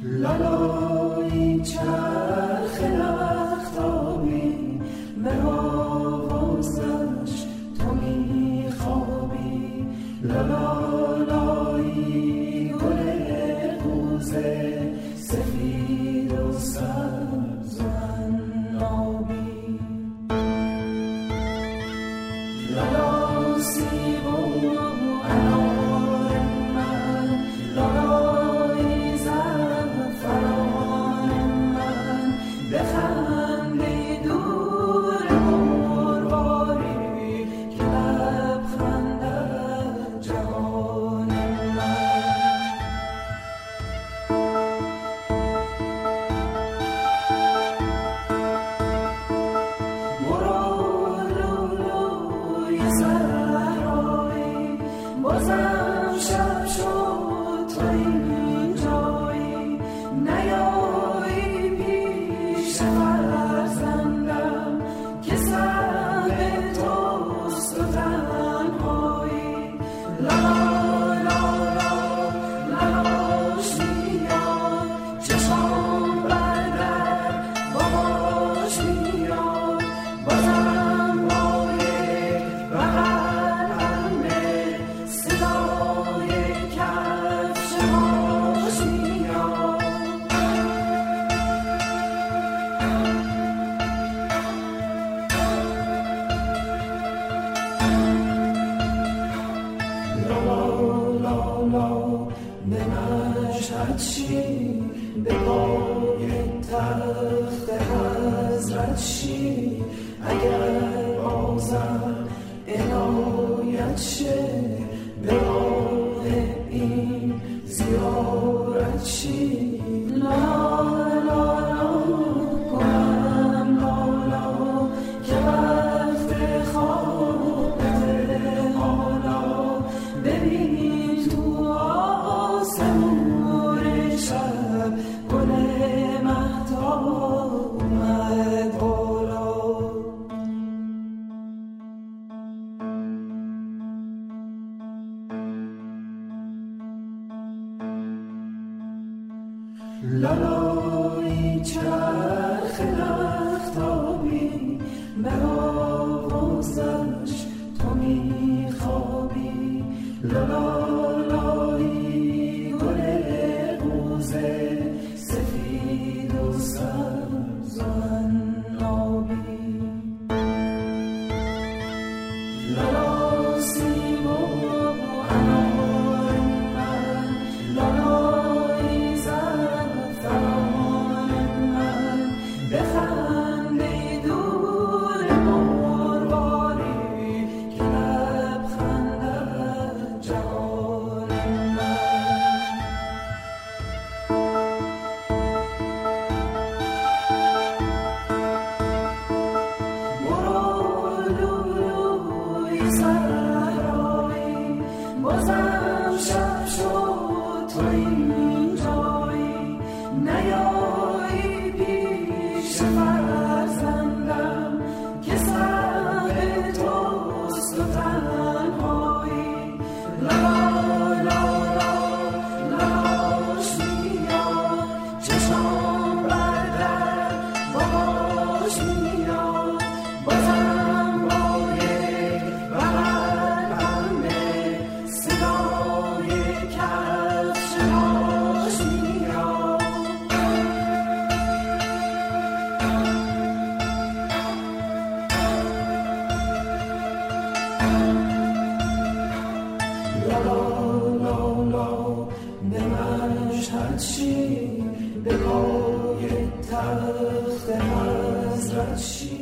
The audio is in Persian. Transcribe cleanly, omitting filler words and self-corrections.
لالای چرخ رختابی به آوازش تو میخوابی، لالایی گل قوزه سفید و سبز و عنابی، لالا سیب و انار من، لالای زعفران من، بخندی دور مرواری که لبخندد جهان من. بازم شب شد تو اینجایی، نیایی پیش فرزندم که سر توست و تنهایی، لالا لالا لالاش میاد، چشم بردر باباش میاد، بازم با یک بغل صدای کفش هاش میاد. لالا لالا به مشهد شیر، به پای تخت حضرت شیر، اگر بازم عنایت شه به راه این زیارت شی، لالا لالا کنم لالا که وقت خواب حالا، ببین تو آسمون شب گل مهتاب اومد بالا. لالای چرخ رختابی به آوازش تو میخوابی، لالایی گل قوزه سفید و سبز و عنابی، لالا سیب و انار من، لالای زعفران من، بخندی دور مرواری که لبخندد جهان من. برو لولوی صحرایی، بازم شب شد تو اینجایی، نیایی پیش فرزندم که سر توست و تنهایی، لالا لالا لالاش میاد، چشم بردر باباش میاد، بازم با یک بغل صدای کفش هاش میاد. لالا لالا به مشهد شیر، به پای تخت حضرت شیر،